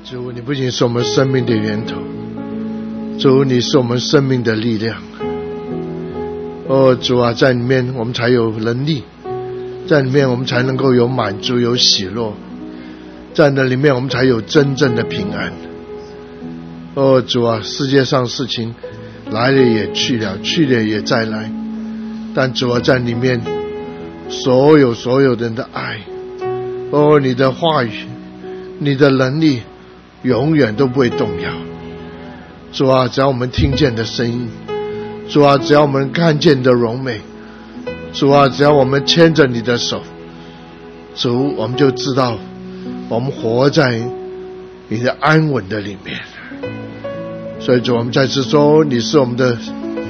主，你不仅是我们生命的源头，主，你是我们生命的力量。主啊，在里面我们才有能力，在里面我们才能够有满足，有喜乐，在那里面我们才有真正的平安。主啊，世界上事情来了也去了，去了也再来，但主啊，在里面所有人的爱，你的话语，你的能力永远都不会动摇。主啊，只要我们听见的声音，主啊，只要我们看见的荣美，主啊，只要我们牵着你的手，主，我们就知道我们活在你的安稳的里面。所以主，我们再次说，你是我们的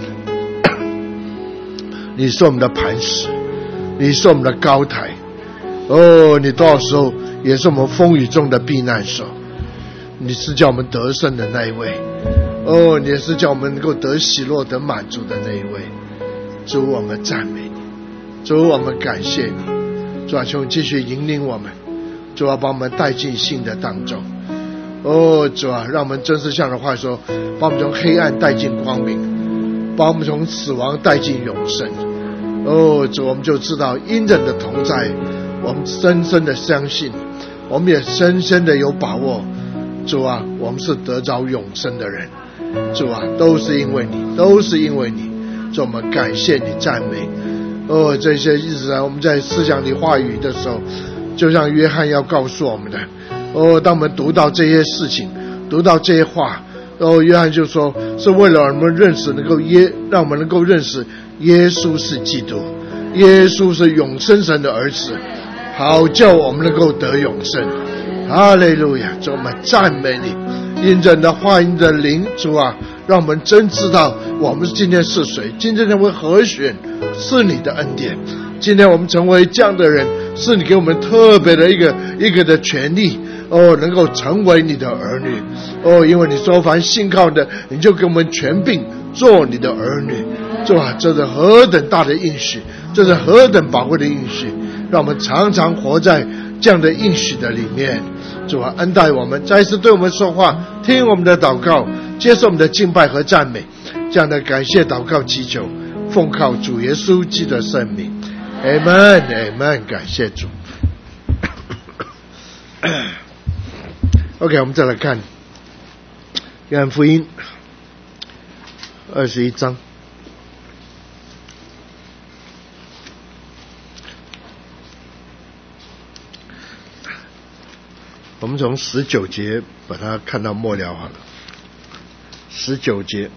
你是我们的磐石，你是我们的高台。你多少时候也是我们风雨中的避难所，你是叫我们得胜的那一位。你也是叫我们能够得喜乐得满足的那一位。主，我们赞美你，主，我们感谢你。主啊，求你继续引领我们，主啊，把我们带进信的当中。主啊，让我们真是像的话说，把我们从黑暗带进光明，把我们从死亡带进永生。主，我们就知道因着你的同在，我们深深的相信，我们也深深的有把握。主啊，我们是得着永生的人。主啊，都是因为你，都是因为你。主，我们感谢你，赞美。这些日子啊，我们在思想里话语的时候，就像约翰要告诉我们的。当我们读到这些事情，读到这些话，约翰就说是为了我们认识让我们能够认识耶稣是基督，耶稣是永生神的儿子，好叫我们能够得永生。哈利路亚！主，我们赞美你，因着你的话语的灵，主啊，让我们真知道我们今天是谁，今天成为何选是你的恩典，今天我们成为这样的人是你给我们特别的一个的权利。能够成为你的儿女。因为你说凡信靠的，你就给我们权柄做你的儿女。主啊，这是何等大的应许，这是何等宝贵的应许，让我们常常活在这样的应许的里面。主啊，恩待我们，再一次对我们说话，听我们的祷告，接受我们的敬拜和赞美，这样的感谢祷告祈求，奉靠主耶稣基督的圣名。 Amen Amen， 感谢主。OK， 我们再来看约翰福音21章。我们从19节把它看到末了好了。19节，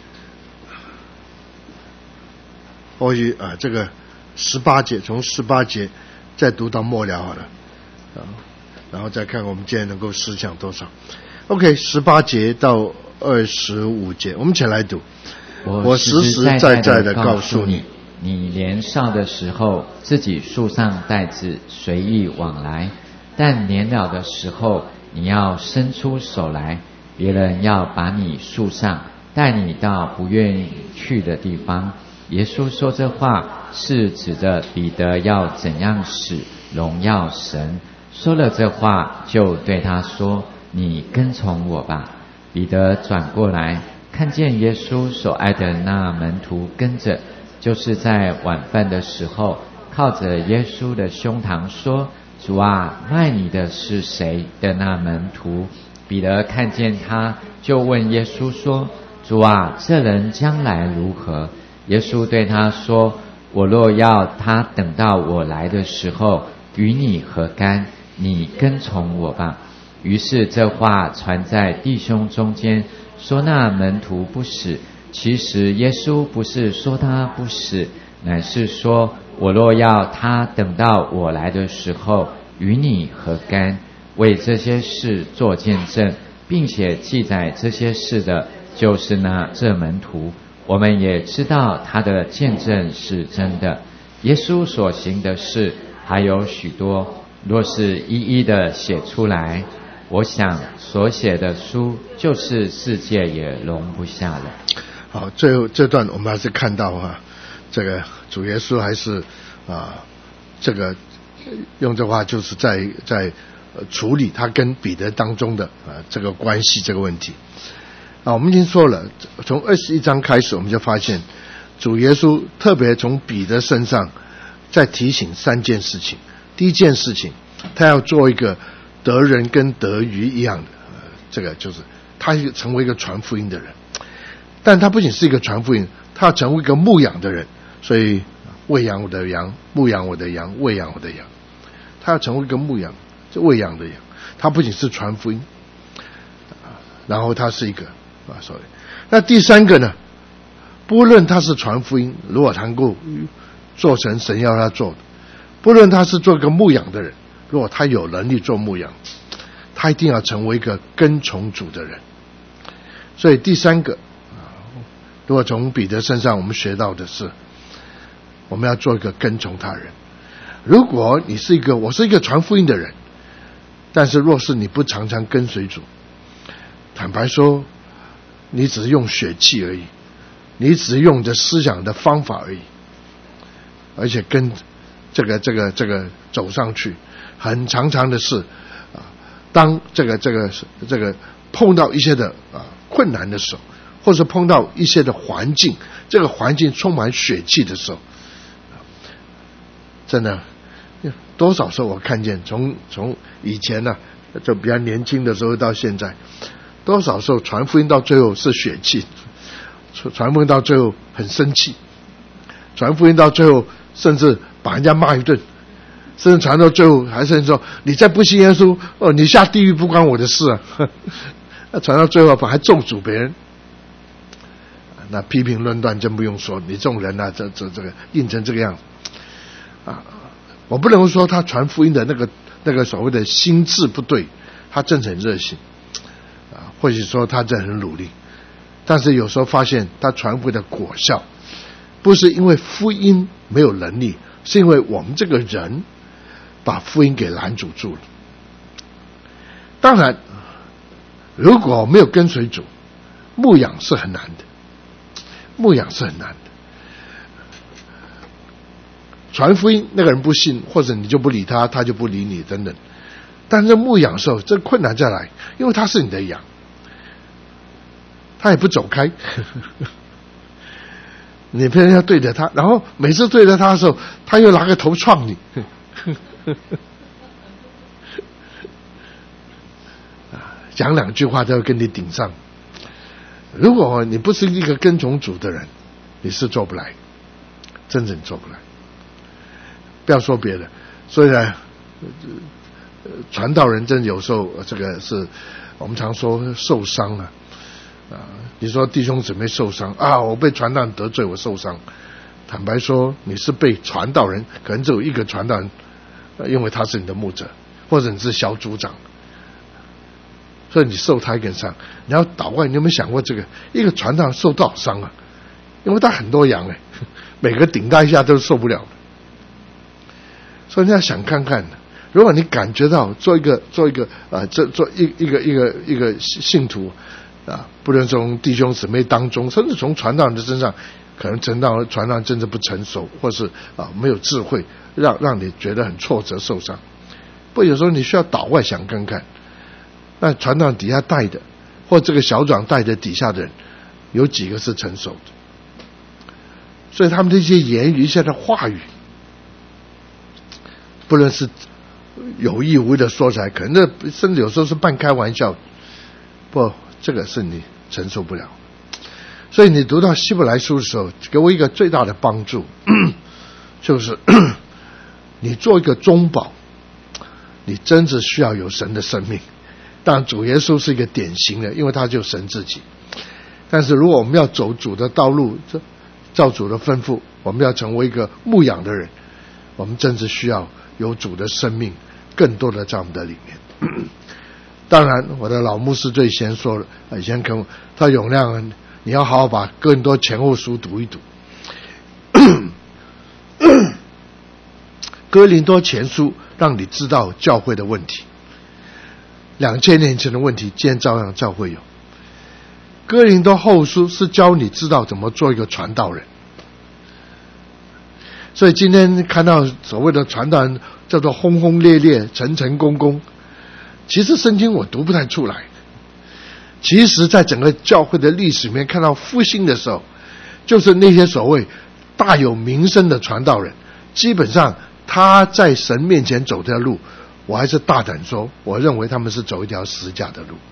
或许这个18节，从18节再读到末了好了。然后再看我们今天能够思想多少。 OK， 18节到25节，我们一起来读。我实实在在的告诉你， 你年少的时候自己束上带子随意往来，但年老的时候你要伸出手来，别人要把你束上，带你到不愿意去的地方。耶稣说这话是指着彼得要怎样使荣耀神。说了这话，就对他说：你跟从我吧。彼得转过来，看见耶稣所爱的那门徒跟着，就是在晚饭的时候，靠着耶稣的胸膛说：主啊，卖你的是谁的那门徒。彼得看见他，就问耶稣说：主啊，这人将来如何？耶稣对他说：我若要他等到我来的时候，与你何干？你跟从我吧。于是这话传在弟兄中间，说那门徒不死。其实耶稣不是说他不死，乃是说我若要他等到我来的时候，与你何干？为这些事做见证，并且记载这些事的，就是这门徒。我们也知道他的见证是真的。耶稣所行的事还有许多，若是一一的写出来，我想所写的书就是世界也容不下了。 好，最后这段我们还是看到这个主耶稣还是这个用这话就是在处理他跟彼得当中的这个关系这个问题。我们已经说了，从21章开始我们就发现主耶稣特别从彼得身上再提醒3件事情。第一件事情，他要做一个得人跟得鱼一样的，这个就是他成为一个传福音的人。但他不仅是一个传福音，他要成为一个牧养的人。所以喂养我的羊，牧养我的羊，喂养我的羊。他要成为一个牧养，就喂养的羊。他不仅是传福音，然后他是一个sorry。那第3个呢？不论他是传福音，如果他能够做成神要他做的，不论他是做一个牧养的人，如果他有能力做牧养，他一定要成为一个跟从主的人。所以第3个，如果从彼得身上我们学到的是，我们要做一个跟从他人。如果你是我是一个传福音的人，但是若是你不常常跟随主，坦白说，你只是用血气而已，你只是用着思想的方法而已，而且跟这个走上去，很常常的是当这个碰到一些的困难的时候，或者碰到一些的环境，这个环境充满血气的时候，真的多少时候我看见从以前呢，就比较年轻的时候到现在，多少时候传福音到最后是血气，传福音到最后很生气，传福音到最后甚至把人家骂一顿，甚至传到最后还是说你再不信耶稣你下地狱不关我的事啊。传到最后还咒诅别人，那批评论断真不用说，你这种人这个硬成这个样子我不能说他传福音的那个所谓的心智不对，他真的很热心或许说他真的很努力，但是有时候发现他传福音的果效不是因为福音没有能力，是因为我们这个人把福音给拦阻住了。当然如果没有跟随主，牧养是很难的，牧养是很难的。传福音那个人不信，或者你就不理他，他就不理你等等。但是牧养的时候，这困难再来，因为他是你的羊，他也不走开。你偏要对着他，然后每次对着他的时候，他又拿个头撞你。讲2句话就要跟你顶上。如果你不是一个跟从主的人，你是做不来，真正做不来。不要说别的，所以呢，传道人真有时候这个是我们常说受伤你说弟兄姊妹受伤我被传道人得罪，我受伤。坦白说，你是被传道人，可能只有一个传道人，因为他是你的牧者，或者你是小组长，所以你受他一个伤。你要祷告，你有没有想过这个一个传道人受多少伤啊？因为他很多羊每个顶他一下都受不了的。所以你要想看看，如果你感觉到做一个信徒不论从弟兄姊妹当中，甚至从传道人的身上，可能传道人真的不成熟，或是没有智慧，让你觉得很挫折受伤。不过有时候你需要祷告想看看，那传道人底下带的，或这个小组长带的底下的人，有几个是成熟的？所以他们这些言语、一些的话语，不论是有意无意的说出来，可能甚至有时候是半开玩笑，不，这个是你承受不了。所以你读到希伯来书的时候，给我一个最大的帮助，就是你做一个中保，你真是需要有神的生命。当然主耶稣是一个典型的，因为他就是神自己。但是如果我们要走主的道路，照主的吩咐，我们要成为一个牧养的人，我们真是需要有主的生命更多的在我们的里面。当然我的老牧师最先说了，以前跟我他永亮，你要好好把哥林多前后书读一读。哥林多前书让你知道教会的问题，2000年前的问题今天照样教会有。哥林多后书是教你知道怎么做一个传道人。所以今天看到所谓的传道人叫做轰轰烈烈、成成功功， 其实圣经我读不太出来。其实在整个教会的历史里面，看到复兴的时候，就是那些所谓大有名声的传道人，基本上他在神面前走的路，我还是大胆说，我认为他们是走一条十架的路。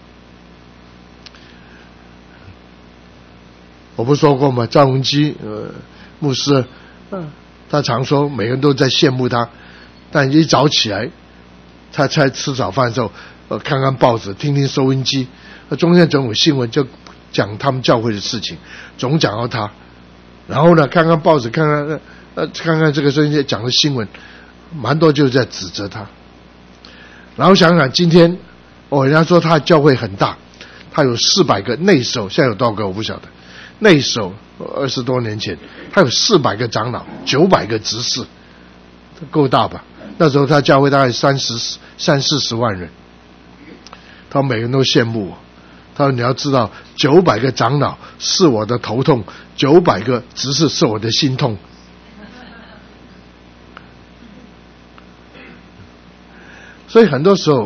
我不说过吗？赵文基牧师，他常说每个人都在羡慕他，但一早起来，他在吃早饭的时候，看看报纸，听听收音机，中间总有新闻就讲他们教会的事情，总讲到他。然后呢，看看报纸，看看这个收音机讲的新闻，蛮多就是在指责他。然后想想今天，人家说他教会很大，他有400个内守，现在有多少个我不晓得。内守20多年前，他有400个长老，900个执事，够大吧？那时候他教会大概30-40万人，他每个人都羡慕我。他说：“你要知道，900个长老是我的头痛，900个执事是我的心痛。”所以很多时候，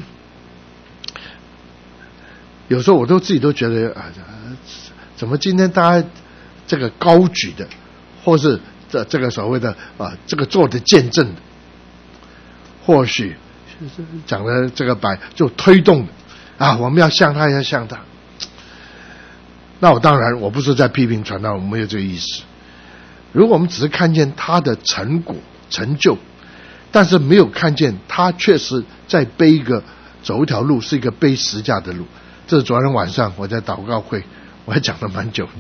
有时候我自己都觉得怎么今天大家这个高举的，或是这个所谓的这个做的见证的，或许讲的这个就推动的我们要像他，要像他。那当然我不是在批评传道，我没有这个意思。如果我们只是看见他的成果成就，但是没有看见他确实在走一条路，是一个背十架的路。这是昨天晚上我在祷告会我还讲了蛮久的。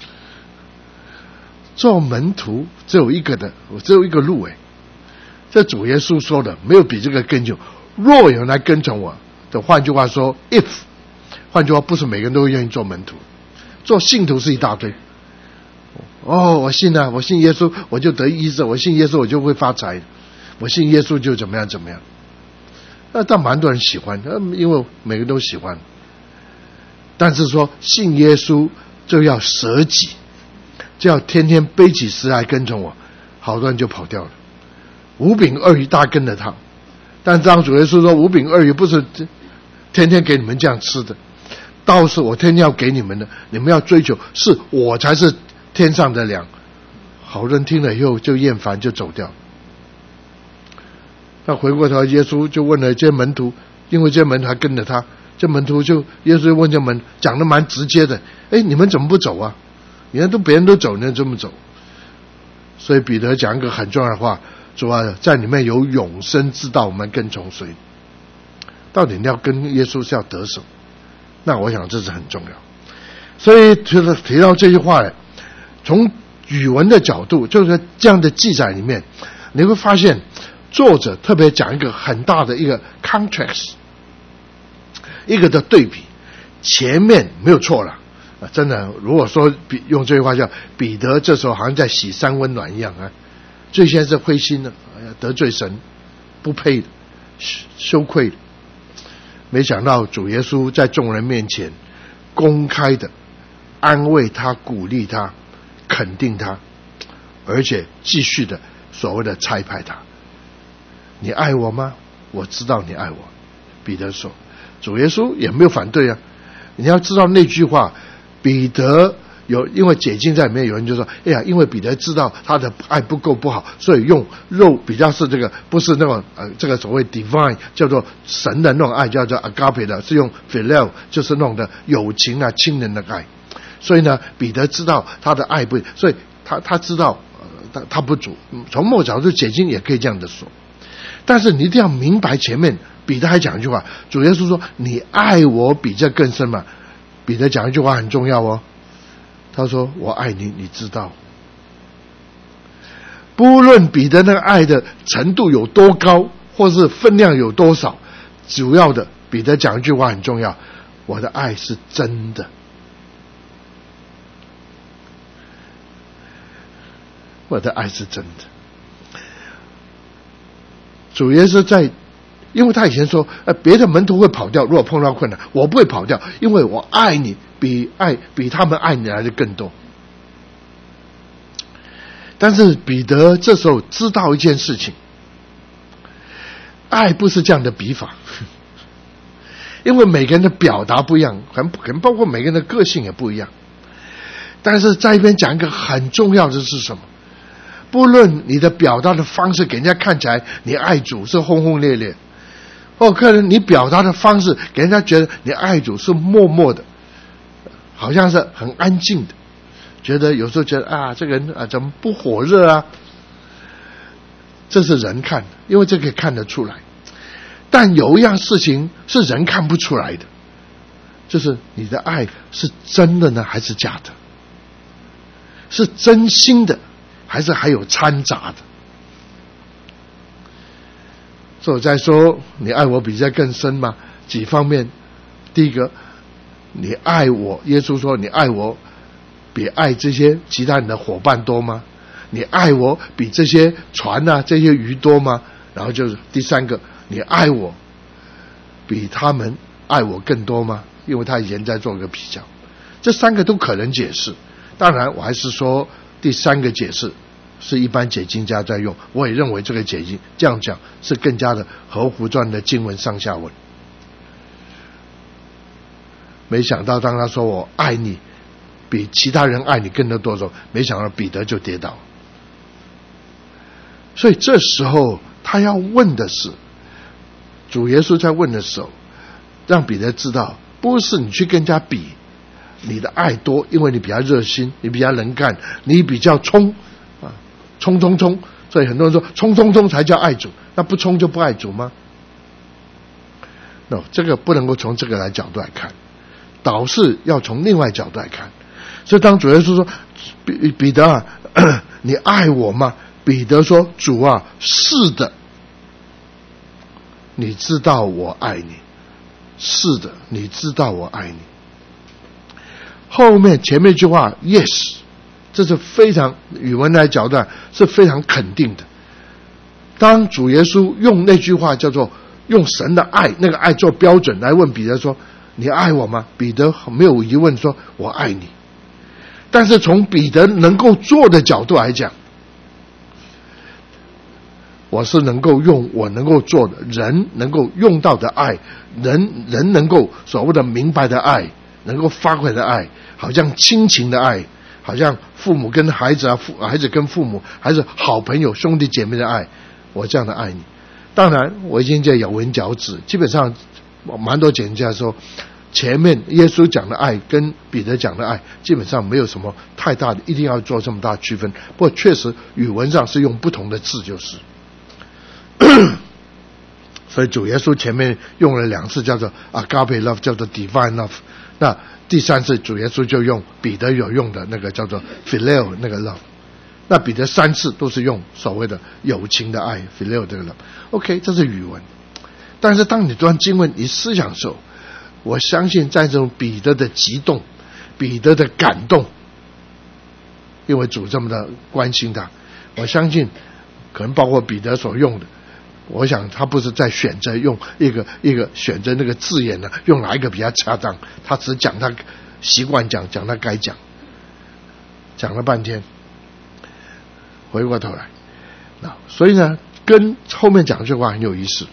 做门徒只有一个路这主耶稣说的，没有比这个更久。若有人来跟从我的，换句话说 if， 换句话不是每个人都愿意做门徒，做信徒是一大堆。我信我信耶稣我就得医治，我信耶稣我就会发财，我信耶稣就怎么样怎么样。但蛮多人喜欢，因为每个人都喜欢。但是说信耶稣就要舍己，就要天天背起石来跟从我，好多人就跑掉了。5饼2鱼大跟着他，但当主耶稣说5饼2鱼不是天天给你们这样吃的，倒是我天天要给你们的，你们要追求，是我才是天上的粮。好多人听了以后就厌烦，就走掉。那回过头耶稣就问了这些门徒，因为这些门徒还跟着他，这门徒耶稣问这门讲得蛮直接的，你们怎么不走啊？你看别人都走，你这么走。所以彼得讲一个很重要的话，主啊，在里面有永生之道，我们跟从谁？到底你要跟耶稣是要得什么？那我想这是很重要。所以提到这句话呢，从语文的角度，就是这样的记载里面，你会发现作者特别讲一个很大的一个 contrast， 一个的对比。前面没有错了真的，如果说用这句话叫彼得这时候好像在洗三温暖一样最先是灰心的，得罪神，不配的，羞愧的。没想到主耶稣在众人面前公开的安慰他，鼓励他，肯定他，而且继续的所谓的差派他。你爱我吗？我知道你爱我。彼得说，主耶稣也没有反对你要知道那句话，彼得因为解经在里面有人就说，因为彼得知道他的爱不够不好，所以用肉比较是这个不是那种这个所谓 divine 叫做神的那种爱，叫做 agape 的，是用 phileo 就是那种的友情亲人的爱。所以呢，彼得知道他的爱不，所以他知道他不足。从某角度解经也可以这样的说。但是你一定要明白前面彼得还讲一句话，主耶稣说你爱我比这更深嘛。彼得讲一句话很重要他说我爱你，你知道。不论彼得那个爱的程度有多高，或是分量有多少，主要的彼得讲一句话很重要，我的爱是真的。我的爱是真的。主耶稣因为他以前说别的门徒会跑掉，如果碰到困难我不会跑掉，因为我爱你比他们爱你来的更多。但是彼得这时候知道一件事情，爱不是这样的比法。 因为每个人的表达不一样，可能包括每个人的个性也不一样。但是在一边讲一个很重要的是什么？不论你的表达的方式给人家看起来你爱主是轰轰烈烈，可能你表达的方式给人家觉得你爱主是默默的，好像是很安静的，觉得有时候觉得这个人怎么不火热啊？这是人看的，因为这可以看得出来。但有一样事情是人看不出来的，就是你的爱是真的呢还是假的？是真心的还是还有掺杂的？所以我在说你爱我比这更深吗？几方面。第一个，你爱我，耶稣说你爱我比爱这些其他人的伙伴多吗？你爱我比这些船这些鱼多吗？然后就是第三个，你爱我比他们爱我更多吗？因为他以前在做个比较。这三个都可能解释，当然我还是说第三个解释是一般解经家在用，我也认为这个解经这样讲是更加的合乎传的经文上下文。没想到当他说我爱你比其他人爱你更多的时候，没想到彼得就跌倒。所以这时候他要问的是，主耶稣在问的时候让彼得知道，不是你去跟人家比你的爱多，因为你比较热心，你比较能干，你比较冲，所以很多人说冲才叫爱主，那不冲就不爱主吗？ No， 这个不能够从这个来角度来看，倒是要从另外角度来看。所以当主耶稣说彼得你爱我吗？彼得说主啊，是的，你知道我爱你，是的，你知道我爱你。后面前面一句话 yes， 这是非常语文来角度是非常肯定的。当主耶稣用那句话叫做用神的爱，那个爱做标准来问彼得说你爱我吗？彼得没有疑问说我爱你。但是从彼得能够做的角度来讲，我是能够用我能够做的，人能够用到的爱，人能够所谓的明白的爱，能够发挥的爱，好像亲情的爱，好像父母跟孩子孩子跟父母，还是好朋友兄弟姐妹的爱，我这样的爱你。当然我已经在咬文嚼字，基本上蛮多简介说前面耶稣讲的爱跟彼得讲的爱基本上没有什么太大的一定要做这么大区分，不过确实语文上是用不同的字就是所以主耶稣前面用了2次叫做 agape love， 叫做 divine love， 那第3次主耶稣就用彼得有用的那个叫做 phileo 那个 love， 那彼得3次都是用所谓的友情的爱 phileo 这个 love。 OK， 这是语文。但是当你读完经文你思想的时候，我相信在这种彼得的激动，彼得的感动，因为主这么的关心他，我相信可能包括彼得所用的，我想他不是在选择用一个选择那个字眼呢，用哪一个比较恰当，他只讲他习惯讲他该讲了半天，回过头来，所以呢跟后面讲这句话很有意思，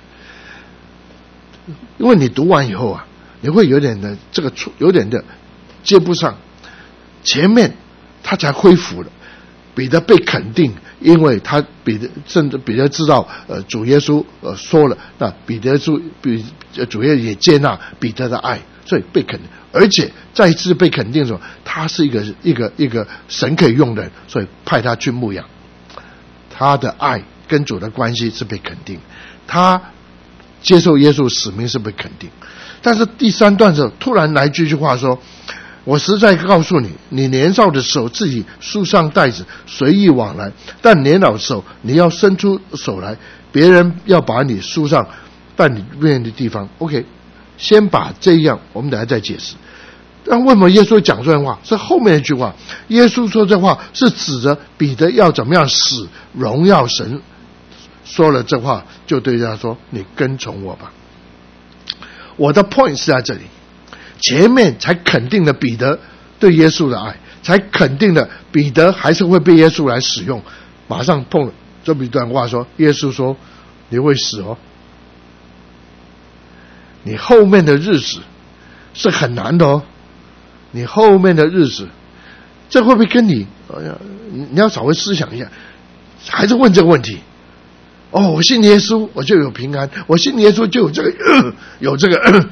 因为你读完以后你会有点的这个有点的接不上，前面他才恢复了，彼得被肯定，因为他甚至彼得知道主耶稣说了，那主耶稣也接纳彼得的爱，所以被肯定，而且再一次被肯定的时候，他是一个神可以用的人，所以派他去牧养，他的爱跟主的关系是被肯定，他接受耶稣使命是被肯定。但是第3段的时候突然来这句话说，我实在告诉你，你年少的时候自己束上带子随意往来，但年老的时候你要伸出手来，别人要把你束上带你不愿意的地方。 OK， 先把这样我们等下再解释。但为什么耶稣讲这段话？是后面一句话，耶稣说这话是指着彼得要怎么样使荣耀神，说了这话就对他说你跟从我吧。我的 point 是在这里，前面才肯定了彼得对耶稣的爱，才肯定了彼得还是会被耶稣来使用，马上碰了这么一段话说，耶稣说你会死哦。 你后面的日子是很难的哦。你后面的日子，这会不会跟你要稍微思想一下，还是问这个问题？哦，我信耶稣，我就有平安；我信耶稣就有这个，有这个，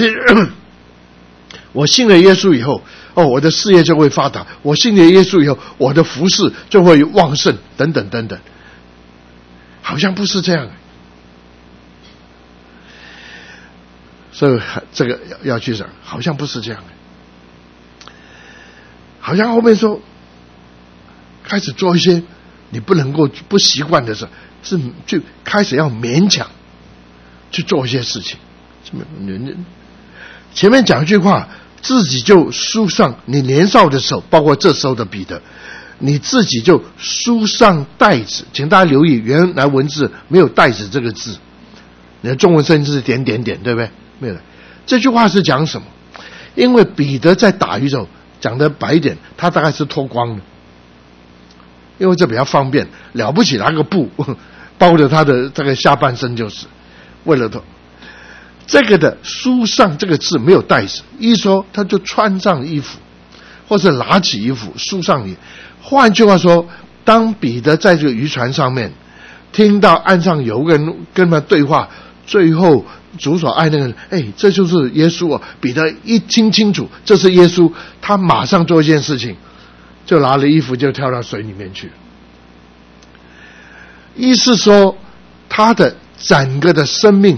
我信了耶稣以后，我的事业就会发达；我信了耶稣以后，我的服事就会旺盛，等等等等。好像不是这样，所以这个要去想，好像不是这样，好像后面说开始做一些你不能够不习惯的事，是就开始要勉强去做一些事情。前面讲一句话，自己就书上，你年少的时候，包括这时候的彼得，你自己就书上带子，请大家留意，原来文字没有带子这个字，你的中文甚至是点点点，对不对？没有的。这句话是讲什么？因为彼得在打鱼的时候，讲的白一点，他大概是脱光的，因为这比较方便，了不起拿个布包着他的这个下半身，就是为了脱。这个的书上这个字没有带子，一说他就穿上衣服，或是拿起衣服书上你。换句话说，当彼得在这个渔船上面听到岸上有个人跟他对话，最后主所爱那个人，这就是耶稣哦。彼得一听清楚这是耶稣，他马上做一件事情，就拿了衣服就跳到水里面去。意思说他的整个的生命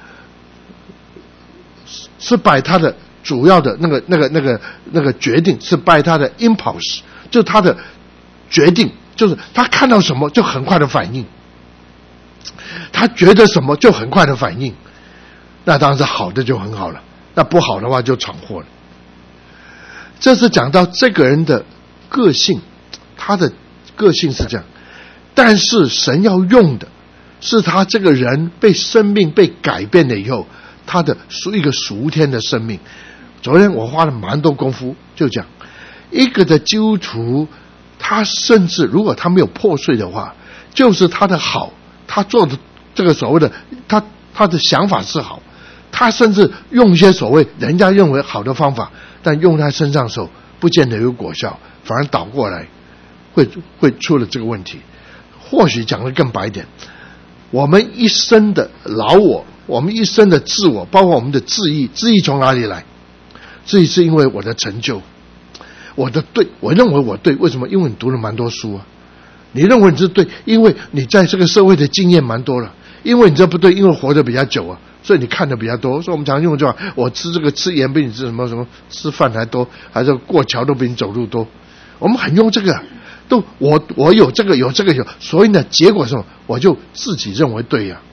是拜他的主要的那个决定，是拜他的 impulse， 就他的决定，就是他看到什么就很快的反应，他觉得什么就很快的反应。那当然是好的就很好了，那不好的话就闯祸了。这是讲到这个人的个性，他的个性是这样，但是神要用的是他这个人被生命被改变了以后，他的一个属天的生命。昨天我花了蛮多功夫就讲，一个的基督徒，他甚至如果他没有破碎的话，就是他的好，他做的这个所谓的他的想法是好，他甚至用一些所谓人家认为好的方法，但用在身上的时候不见得有果效，反而倒过来会出了这个问题。或许讲得更白一点，我们一生的老我们一生的自我，包括我们的自义从哪里来？自义是因为我的成就，我的对，我认为我对，为什么？因为你读了蛮多书啊。你认为你是对，因为你在这个社会的经验蛮多了。因为你这不对，因为活得比较久啊，所以你看的比较多。所以我们常用这话，我吃盐比你吃什么吃饭还多，还是过桥都比你走路多。我们很用这个，都我有这个有，所以呢，结果是什么？我就自己认为对呀。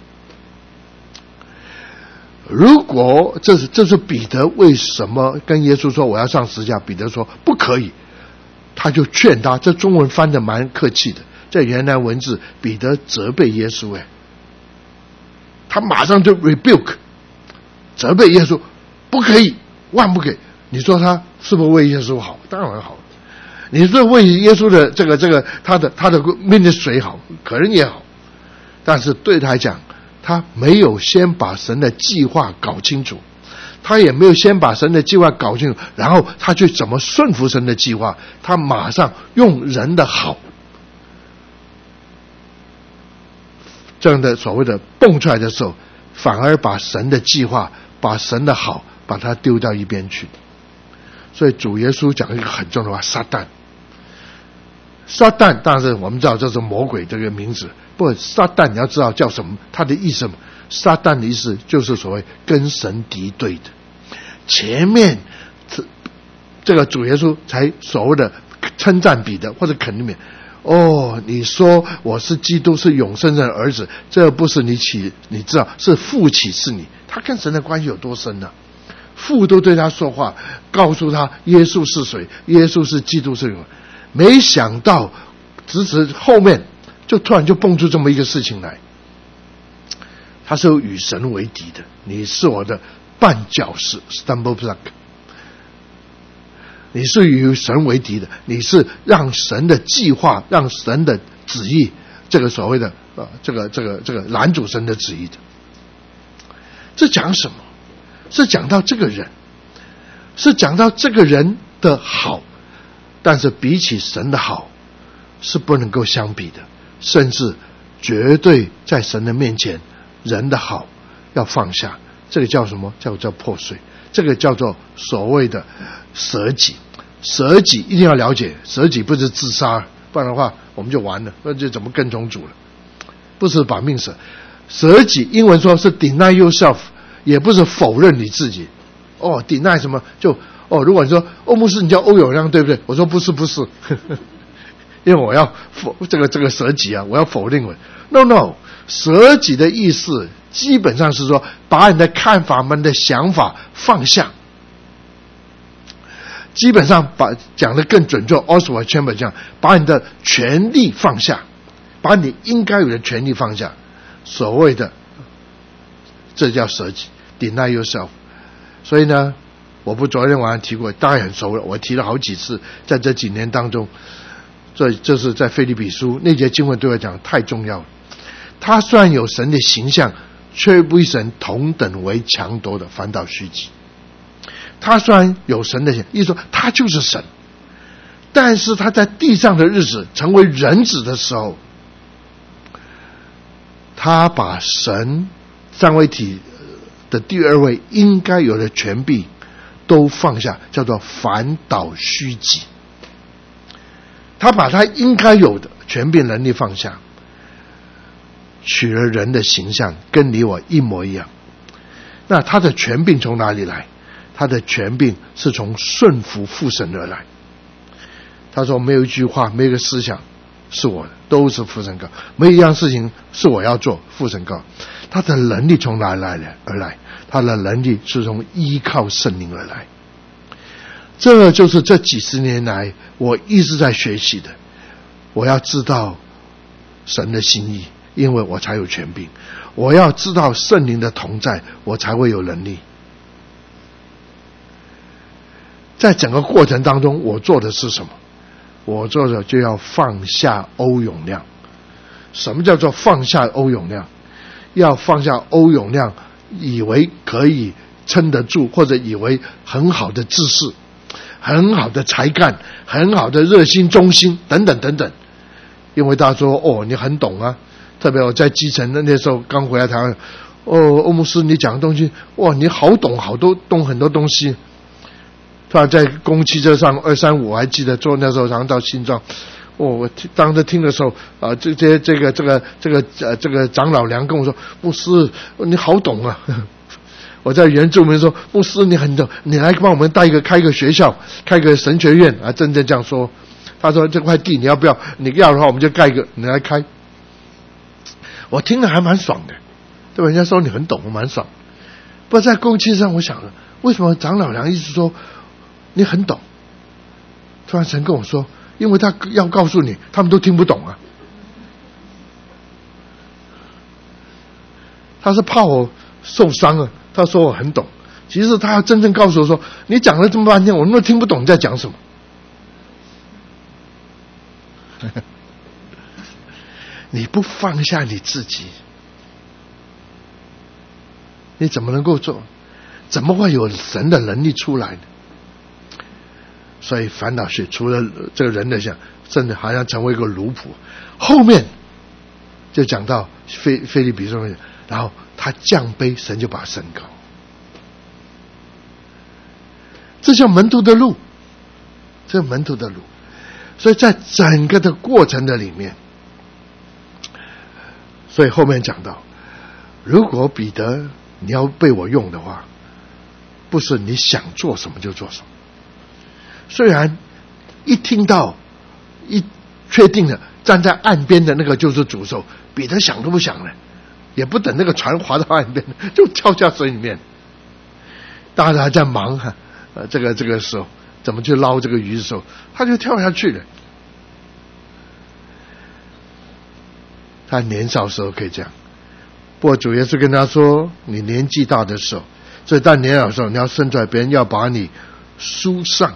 如果这是彼得为什么跟耶稣说我要上十字架，彼得说不可以，他就劝他。这中文翻的蛮客气的，在原来文字彼得责备耶稣，他马上就 rebuke 责备耶稣，不可以，万不可以。你说他是不是为耶稣好？当然好。你说为耶稣的这个他的ministry好，可能也好，但是对他来讲，他没有先把神的计划搞清楚，他也没有先把神的计划搞清楚，然后他去怎么顺服神的计划，他马上用人的好这样的所谓的蹦出来的时候，反而把神的计划，把神的好把它丢到一边去。所以主耶稣讲一个很重要的话，撒旦当然是我们知道这是魔鬼这个名字，不过撒旦你要知道叫什么，他的意思什么？撒旦的意思就是所谓跟神敌对的。前面这个主耶稣才所谓的称赞彼得或者肯定彼得，你说我是基督是永生的儿子，这不是你知道是父启示你。他跟神的关系有多深呢？父都对他说话，告诉他耶稣是谁，耶稣是基督是永。没想到直后面就突然就蹦出这么一个事情来，他是与神为敌的，你是我的绊脚石 stumble block， 你是与神为敌的，你是让神的计划，让神的旨意，这个所谓的这个拦阻神的旨意的。这讲什么？ 是讲到这个人，是讲到这个人的好，但是比起神的好是不能够相比的，甚至绝对在神的面前，人的好要放下，这个叫什么？叫破碎，这个叫做所谓的舍己。舍己一定要了解，舍己不是自杀，不然的话我们就完了，那就怎么跟从主了？不是把命舍。舍己英文说是 deny yourself， 也不是否认你自己。deny 什么？如果你说欧牧师你叫欧永亮对不对？我说不是因为我要这个舍己啊，我要否定我。No， 舍己的意思基本上是说把你的看法们的想法放下。基本上讲得更准确 Oswald Chambers 讲，把你的权利放下，把你应该有的权利放下，所谓的这叫舍己 deny yourself。 所以呢，我不昨天晚上提过，大家很熟了，我提了好几次，在这几年当中，这是在腓立比书那节经文对我讲太重要了。他虽然有神的形象，却不与神同等为强夺的，反倒虚己。他虽然有神的形象，意思说他就是神，但是他在地上的日子成为人子的时候，他把神三位一体的第二位应该有的权柄都放下，叫做反倒虚己。他把他应该有的权柄能力放下，取了人的形象，跟你我一模一样。那他的权柄从哪里来？他的权柄是从顺服父神而来。他说没有一句话，没有一个思想是我的，都是父神告，没有一样事情是我要做，父神告。他的能力从哪里而来？他的能力是从依靠圣灵而来。这就是这几十年来我一直在学习的。我要知道神的心意，因为我才有权柄。我要知道圣灵的同在，我才会有能力。在整个过程当中，我做的是什么？我做的就要放下欧永亮。什么叫做放下欧永亮？要放下欧永亮以为可以撑得住，或者以为很好的知识，很好的才干，很好的热心忠心等等等等。因为大家说你很懂啊，特别我在基层那时候刚回来台湾，欧牧师你讲的东西，你好懂，很多东西。他在公汽车上235，我还记得坐那时候常常到新庄，我当时听的时候这个长老娘跟我说，牧师你好懂啊。我在原住民说，牧师你很懂，你来帮我们开一个学校，开一个神学院啊，真正这样说。他说这块地你要不要？你要的话我们就盖一个，你来开。我听了还蛮爽的，对吧？人家说你很懂，我蛮爽。不过在公汽上我想了，为什么长老娘一直说你很懂？突然神跟我说，因为他要告诉你他们都听不懂啊。他是怕我受伤啊，他说我很懂，其实他要真正告诉我说，你讲了这么半天我们都听不懂你在讲什么。你不放下你自己，你怎么能够做？怎么会有神的能力出来呢？所以反倒是除了这个人的想，真的好像成为一个奴仆。后面就讲到腓立比书，然后他降卑，神就把他升高。这叫门徒的路，这门徒的路。所以在整个的过程的里面，所以后面讲到，如果彼得你要被我用的话，不是你想做什么就做什么。虽然一听到一确定了站在岸边的那个就是主的时候，彼得想都不想了，也不等那个船划到岸边，就跳下水里面。大家还在忙这个时候怎么去捞这个鱼的时候，他就跳下去了。他年少的时候可以这样，不过主耶稣跟他说，你年纪大的时候，所以到年老的时候你要生出来，别人要把你输上，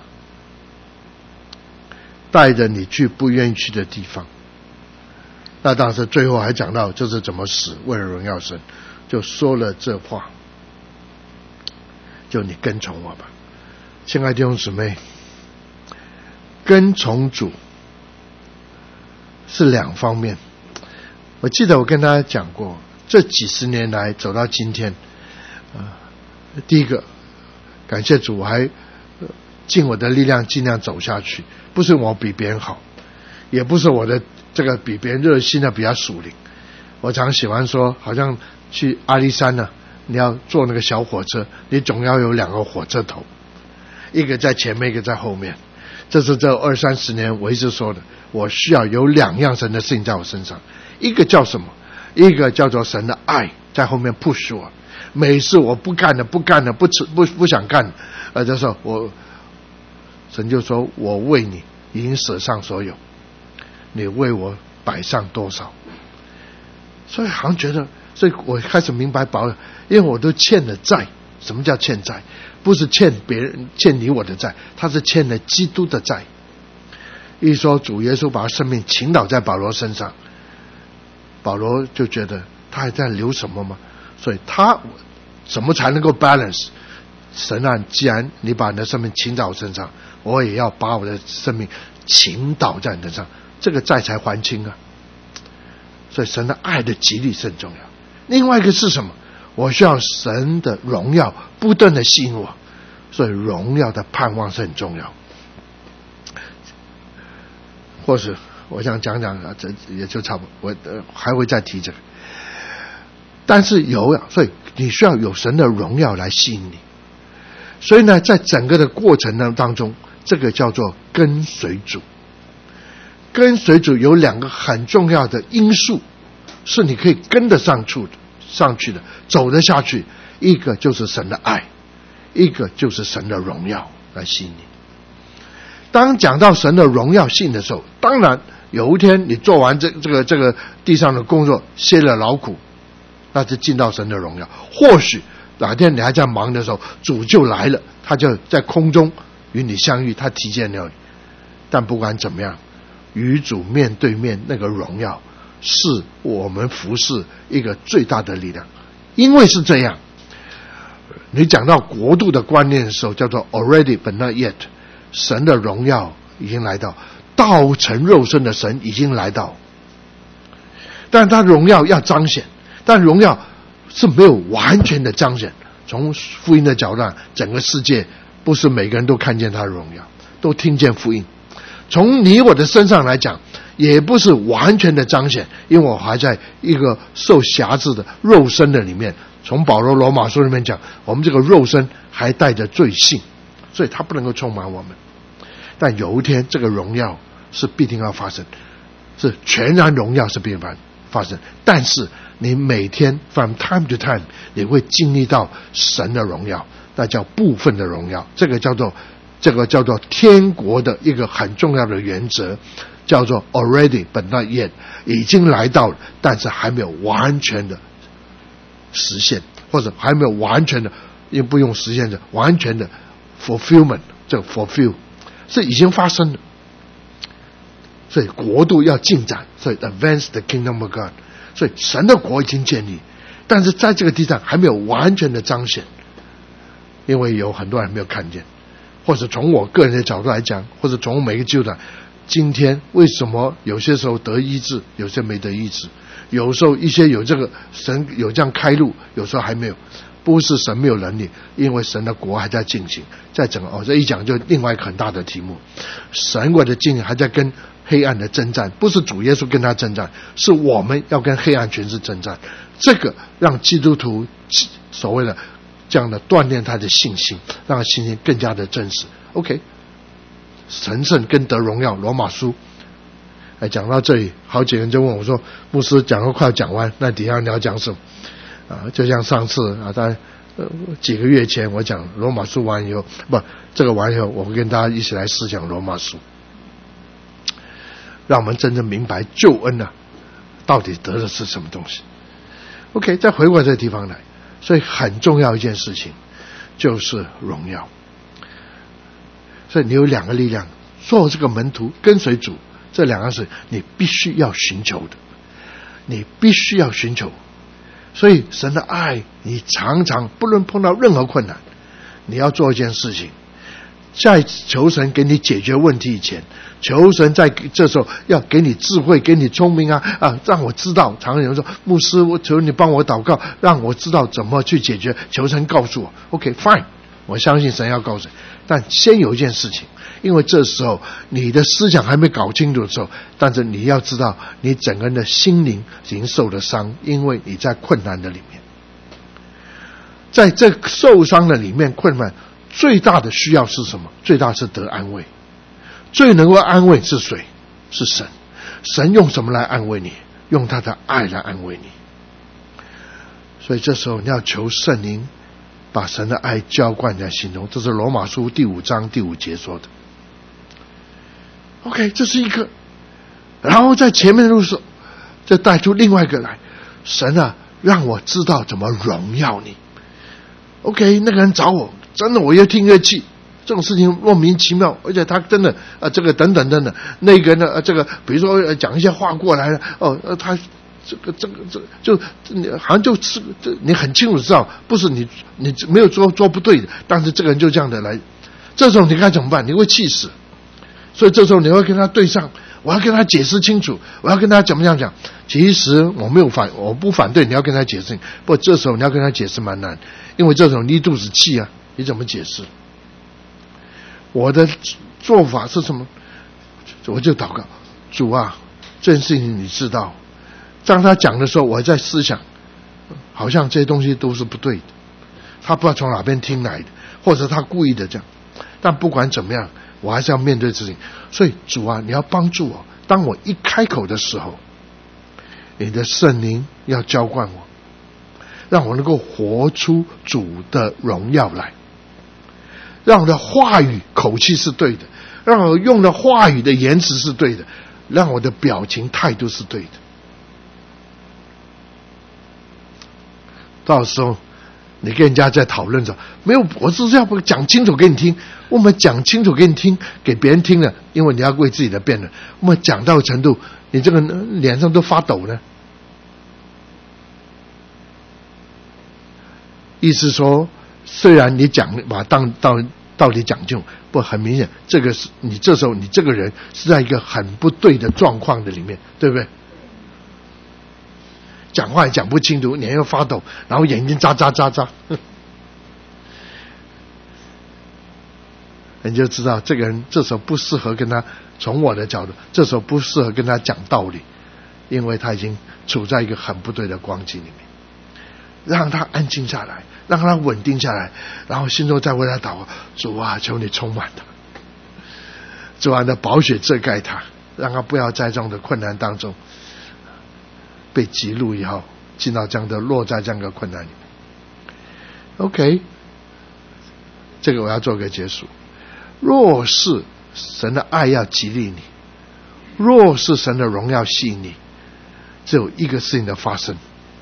带着你去不愿意去的地方。那当时最后还讲到就是怎么死，为了荣耀神，就说了这话。 就你跟从我吧。亲爱的弟兄姊妹，跟从主是两方面。我记得我跟大家讲过，这几十年来走到今天，第一个感谢主，我还尽我的力量尽量走下去，不是我比别人好，也不是我的这个比别人热心的比较属灵。我常喜欢说，好像去阿里山呢，你要坐那个小火车，你总要有两个火车头，一个在前面，一个在后面。这是这20-30年我一直说的，我需要有两样神的事情在我身上，一个叫什么？一个叫做神的爱在后面 push 我。每次我不干了，不想干，这时候神就说，我为你已经舍上所有，你为我摆上多少？所以好像觉得，所以我开始明白保罗，因为我都欠了债。什么叫欠债？不是欠别人欠你我的债，他是欠了基督的债。一说主耶稣把他生命倾倒在保罗身上，保罗就觉得他还在留什么吗？所以他怎么才能够 balance？ 神啊，既然你把你的生命倾倒我身上，我也要把我的生命倾倒在你身上，这个债才还清啊。所以神的爱的极力是很重要。另外一个是什么？我需要神的荣耀不断的吸引我，所以荣耀的盼望是很重要。或是我想讲讲这也就差不多，我还会再提这个。但是所以你需要有神的荣耀来吸引你。所以呢，在整个的过程当中，这个叫做跟随主。跟随主有两个很重要的因素，是你可以跟得上去的，走得下去。一个就是神的爱，一个就是神的荣耀来吸引你。当讲到神的荣耀性的时候，当然有一天你做完这个地上的工作，歇了劳苦，那就进到神的荣耀。或许哪天你还在忙的时候，主就来了，他就在空中与你相遇，他提见了你。但不管怎么样，与主面对面那个荣耀，是我们服侍一个最大的力量。因为是这样，你讲到国度的观念的时候，叫做 already but not yet， 神的荣耀已经来到，道成肉身的神已经来到，但他荣耀要彰显，但荣耀是没有完全的彰显。从福音的角度，整个世界不是每个人都看见他的荣耀，都听见福音。从你我的身上来讲，也不是完全的彰显，因为我还在一个受辖制的肉身的里面。从保罗罗马书里面讲，我们这个肉身还带着罪性，所以它不能够充满我们。但有一天这个荣耀是必定要发生，是全然荣耀是必定发生。但是你每天 from time to time 你会经历到神的荣耀，那叫部分的荣耀。这个叫做天国的一个很重要的原则，叫做 already but not yet， 已经来到了，但是还没有完全的实现，或者还没有完全的，也不用实现的完全的 fulfillment， 这个 fulfill 是已经发生了。所以国度要进展，所以 advance the kingdom of God， 所以神的国已经建立，但是在这个地上还没有完全的彰显，因为有很多人没有看见。或者从我个人的角度来讲，或者从每个基督徒，今天为什么有些时候得医治，有些没得医治，有时候一些有这个神有这样开路，有时候还没有，不是神没有能力，因为神的国还在进行，在整个这一讲就另外一个很大的题目，神国的进行还在跟黑暗的征战，不是主耶稣跟他征战，是我们要跟黑暗权势征战。这个让基督徒所谓的这样的锻炼他的信心，让他信心更加的真实。 OK， 神圣跟得荣耀，罗马书讲到这里，好几个人就问我说，牧师讲到快要讲完，那底下你要讲什么就像上次在几个月前我讲罗马书完以后，这个完以后我会跟大家一起来思想罗马书，让我们真正明白救恩到底得的是什么东西。 OK， 再回过这个地方来，所以很重要一件事情就是荣耀。所以你有两个力量，做这个门徒跟随主，这两个是你必须要寻求的，你必须要寻求。所以神的爱，你常常不论碰到任何困难， 你要做一件事情，在求神给你解决问题以前，求神在这时候要给你智慧，给你聪明啊，让我知道。常常有人说，牧师，我求你帮我祷告，让我知道怎么去解决，求神告诉我。 OK fine， 我相信神要告诉你，但先有一件事情，因为这时候你的思想还没搞清楚的时候，但是你要知道你整个人的心灵已经受了伤，因为你在困难的里面，在这受伤的里面困难最大的需要是什么？最大是得安慰。最能够安慰是谁？是神。神用什么来安慰你？用他的爱来安慰你。所以这时候你要求圣灵把神的爱浇灌在心中，这是罗马书第5章第5节说的。 OK， 这是一个。然后在前面的路上就带出另外一个来，神啊，让我知道怎么荣耀你。 OK， 那个人找我，真的我越听越气，这种事情莫名其妙，而且他真的这个等等等等，那个呢这个比如说讲一些话过来了，他这个就好像就是你很清楚知道，不是你没有做不对的，但是这个人就这样的来，这种你该怎么办？你会气死。所以这时候你会跟他对上，我要跟他解释清楚，我要跟他怎么样讲。其实我不反对你要跟他解释，不过这时候你要跟他解释蛮难，因为这种你一肚子气啊，你怎么解释？我的做法是什么？我就祷告，主啊，这件事情你知道。当他讲的时候，我在思想，好像这些东西都是不对的，他不知道从哪边听来的，或者他故意的这样。但不管怎么样，我还是要面对事情。所以主啊，你要帮助我，当我一开口的时候，你的圣灵要浇灌我，让我能够活出主的荣耀来，让我的话语口气是对的，让我用的话语的言辞是对的，让我的表情态度是对的。到时候你跟人家在讨论着，没有，我只是要讲清楚给你听。我们讲清楚给你听，给别人听了，因为你要为自己的辩论。我们讲到程度，你这个脸上都发抖呢。意思说，虽然你讲把到底讲清楚，不很明显，这个是你这时候你这个人是在一个很不对的状况的里面，对不对？讲话也讲不清楚，脸又发抖，然后眼睛眨，你就知道这个人这时候不适合跟他，从我的角度，这时候不适合跟他讲道理，因为他已经处在一个很不对的光景里面。让他安静下来，让他稳定下来，然后心中再为他祷告，主啊，求你充满他，主啊，你的宝血遮盖他，让他不要在这样的困难当中被激怒以后进到这样的落在这样的困难里面。 OK， 这个我要做个结束。若是神的爱要激励你，若是神的荣耀吸引你，只有一个事情的发生，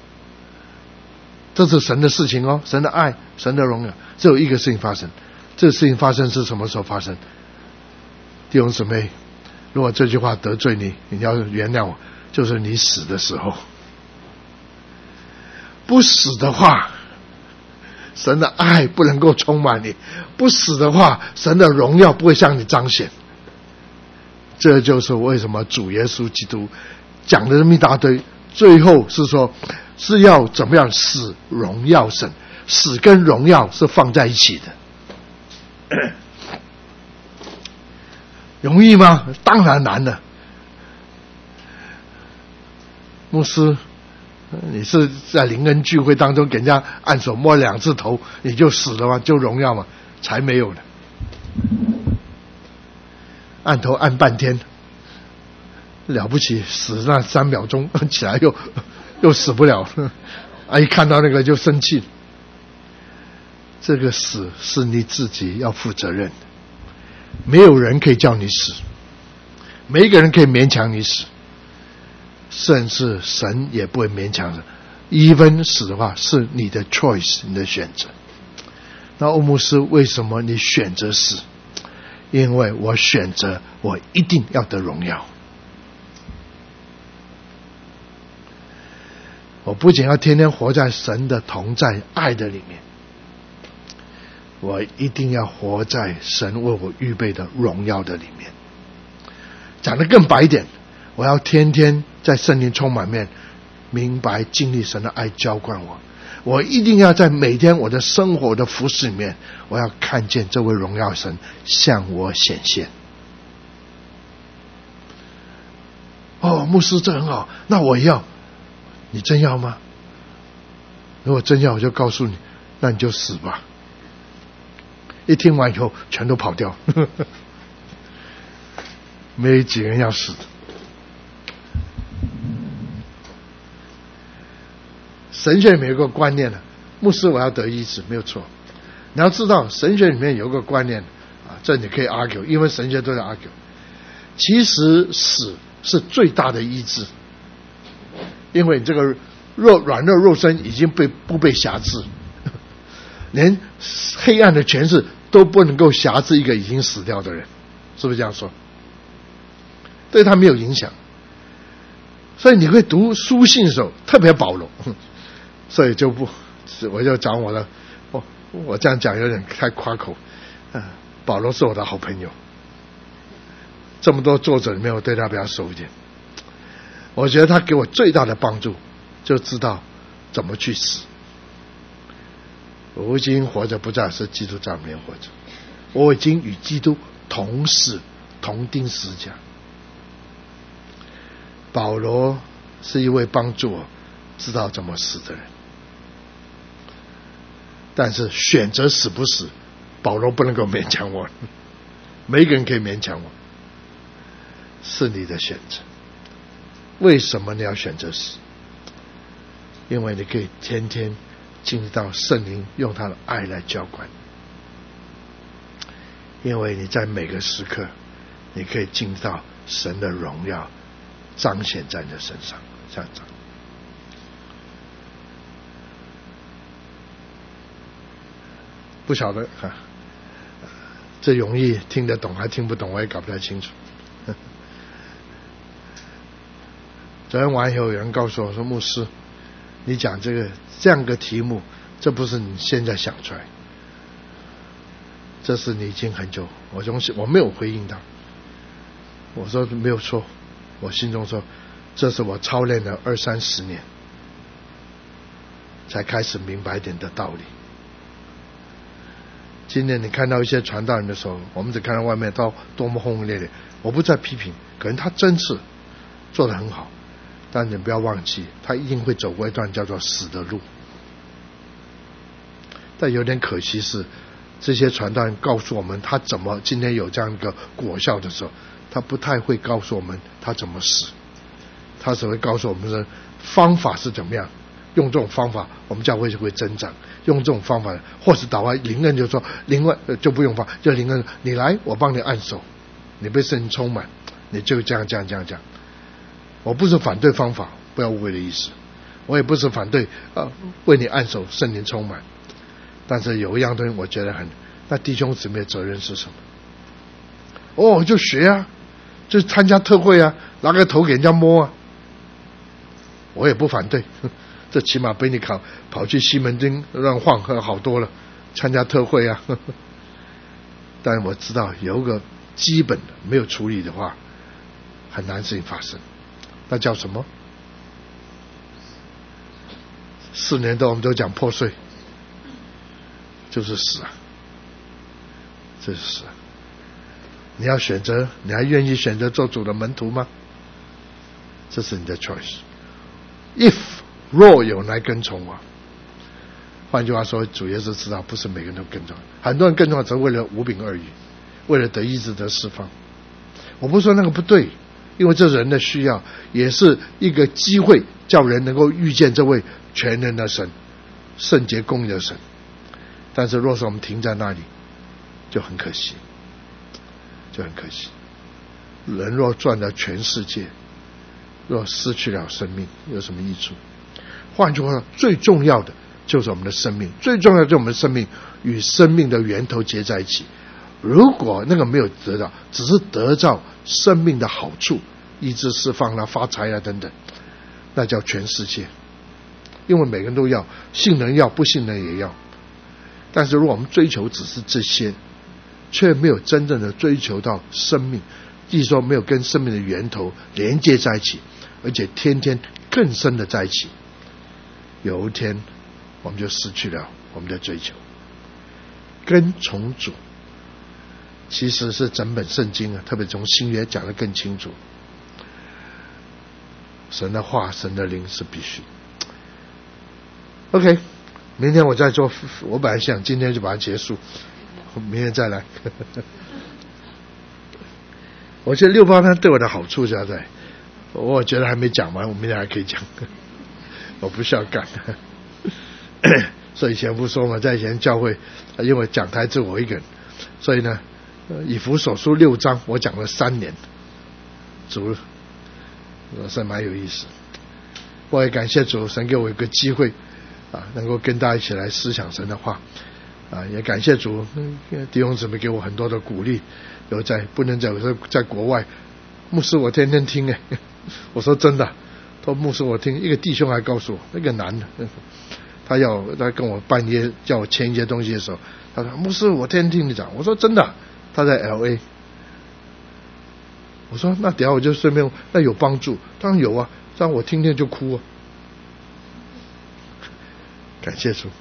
这是神的事情哦，神的爱，神的荣耀，只有一个事情发生。这个事情发生是什么时候发生？弟兄姊妹，如果这句话得罪你，你要原谅我，就是你死的时候。不死的话，神的爱不能够充满你；不死的话，神的荣耀不会向你彰显。这就是为什么主耶稣基督讲的这么一大堆，最后是说是要怎么样使荣耀神，死跟荣耀是放在一起的。容易吗？当然难了。牧师，你是在灵恩聚会当中给人家按手摸2次头，你就死了吗？就荣耀吗？才没有呢。按头按半天，了不起，死那3秒钟起来又死不了了，一看到那个就生气。这个死是你自己要负责任的，没有人可以叫你死，没一个人可以勉强你死，甚至神也不会勉强的。even 死的话是你的 choice， 你的选择。那欧牧师，为什么你选择死？因为我选择我一定要得荣耀。我不仅要天天活在神的同在爱的里面， 我一定要活在神为我预备的荣耀的里面。讲得更白一点，我要天天在圣灵充满面，明白经历神的爱浇灌我。我一定要在每天我的生活的服事里面，我要看见这位荣耀神向我显现。哦，牧师这很好，那我要，你真要吗？如果真要，我就告诉你，那你就死吧。一听完以后全都跑掉没有几个人要死的。神学里面有个观念呢，牧师我要得医治，没有错。你要知道神学里面有个观念这你可以 argue， 因为神学都在 argue， 其实死是最大的医治，因为你这个软弱肉身已经不被辖制，连黑暗的权势都不能够辖制一个已经死掉的人，是不是这样说？对他没有影响。所以你会读书信的时候，特别保罗，所以我就讲我的，我这样讲有点太夸口。保罗是我的好朋友，这么多作者里面，我对他比较熟一点。我觉得他给我最大的帮助，就知道怎么去死。我已经活着，不再是基督在里面活着，我已经与基督同死，同钉十字架。保罗是一位帮助我知道怎么死的人，但是选择死不死，保罗不能够勉强我，每一个人可以勉强我，是你的选择。为什么你要选择死？因为你可以天天进入到圣灵用他的爱来浇灌，因为你在每个时刻你可以进到神的荣耀彰显在你的身上。这样子不晓得这容易听得懂还听不懂，我也搞不太清楚。昨天晚上有人告诉我说，牧师你讲这样个题目，这不是你现在想出来，这是你已经很久。我没有回应他，我说没有错，我心中说这是我操练了20-30年才开始明白一点的道理。今天你看到一些传道人的时候，我们只看到外面到多么轰轰烈烈，我不再批评，可能他真是做得很好，但你不要忘记他一定会走过一段叫做死的路。但有点可惜是，这些传道人告诉我们他怎么今天有这样一个果效的时候，他不太会告诉我们他怎么死，他只会告诉我们的方法是怎么样，用这种方法我们教会就会增长，用这种方法，或是祷告灵恩，就说灵恩就不用放，就灵恩你来我帮你按手，你被圣灵充满，你就这样。我不是反对方法，不要误会的意思，我也不是反对为你按手圣灵充满，但是有一样东西我觉得那弟兄姊妹的责任是什么？就学啊，就参加特会啊，拿个头给人家摸啊，我也不反对，这起码比你跑去西门町乱晃好多了，参加特会啊。但我知道有一个基本的没有处理的话，很难事情发生。那叫什么？4年多我们都讲破碎，就是死啊，这是死啊。你要选择，你还愿意选择做主的门徒吗？这是你的 choice。 若有人来跟从我，换句话说，主耶稣知道不是每个人都跟从，很多人跟从只是为了5饼2鱼，为了得医治得释放。我不是说那个不对，因为这是人的需要，也是一个机会叫人能够遇见这位全能的神，圣洁公义的神。但是若是我们停在那里，就很可惜，人若赚了全世界，若失去了生命，有什么益处？换句话说，最重要的就是我们的生命，最重要的就是我们的生命与生命的源头结在一起。如果那个没有得到，只是得到生命的好处，医治释放啦、发财啦等等，那叫全世界。因为每个人都要，信人要，不信人也要。 但是如果我们追求只是这些，却没有真正的追求到生命，即是说没有跟生命的源头连接在一起，而且天天更深的在一起，有一天我们就失去了我们的追求。跟从主其实是整本圣经特别从新约讲得更清楚，神的话神的灵是必须。 OK， 明天我再做，我本来想今天就把它结束，明天再来。我觉得6八对我的好处就在，我觉得还没讲完，我明天还可以讲，我不需要赶。所以以前不说嘛，在以前教会，因为讲台只我一个人，所以呢，以弗所书6章我讲了3年，主是蛮有意思。我也感谢主，神给我一个机会能够跟大家一起来思想神的话也感谢主，弟兄姊妹给我很多的鼓励。有在不能在国外，牧师我天天听我说真的，他说牧师我听，一个弟兄还告诉我，那个男的，他跟我半夜叫我签一些东西的时候，他说牧师我天天听你讲，我说真的，他在 LA， 我说那等下我就顺便，那有帮助？当然有啊，这样我听见就哭啊。感谢主，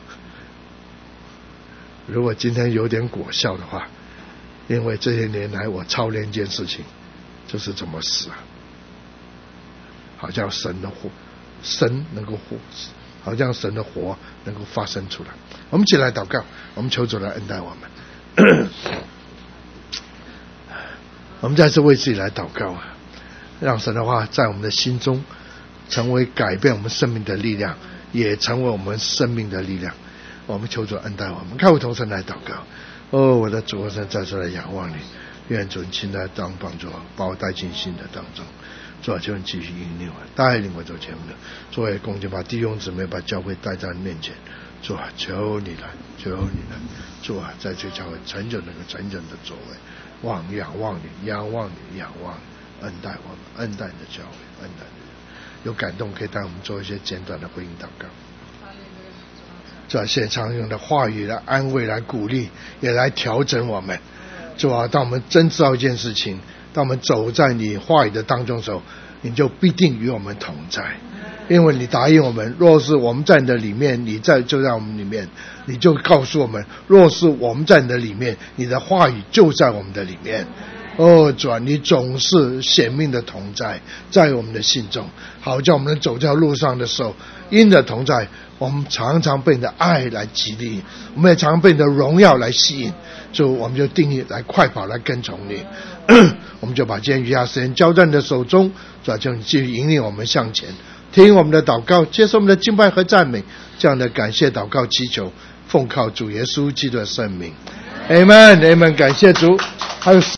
如果今天有点果效的话，因为这些年来我操练一件事情，就是怎么死好像神的活，神能够活，好像神的活能够发生出来。我们一起来祷告，我们求主来恩待我们。我们再次为自己来祷告让神的话在我们的心中成为改变我们生命的力量，也成为我们生命的力量。我们求主恩待我们，看我同声来祷告。我的主，我再次来仰望你，愿主亲来当帮助我，把我带进新的当中。主啊，求你继续引领我，带领我走前面的，作为恭敬把弟兄姊妹把教会带在你面前。主啊，求你来，求你来。主啊，在这教会成就那个真正的作为，仰望你，仰望你，仰望你，恩待我们，恩待你的教会，恩待你。有感动可以带我们做一些简短的回应祷告。主啊，现场用的话语来安慰，来鼓励，也来调整我们。主啊，当我们真知道一件事情，当我们走在你话语的当中的时候，你就必定与我们同在，因为你答应我们，若是我们在你的里面，你就在我们里面。你就告诉我们，若是我们在你的里面，你的话语就在我们的里面。主啊，你总是显明的同在在我们的心中，好叫我们走在路上的时候，因着同在，我们常常被你的爱来激励，我们也常常被你的荣耀来吸引。主，我们就定义来快跑，来跟从你。我们就把今天余下时间交在你的手中，主啊，求你继续引领我们向前，听我们的祷告，接受我们的敬拜和赞美，这样的感谢祷告祈求，奉靠主耶稣基督的圣名， Amen， 感谢主。还有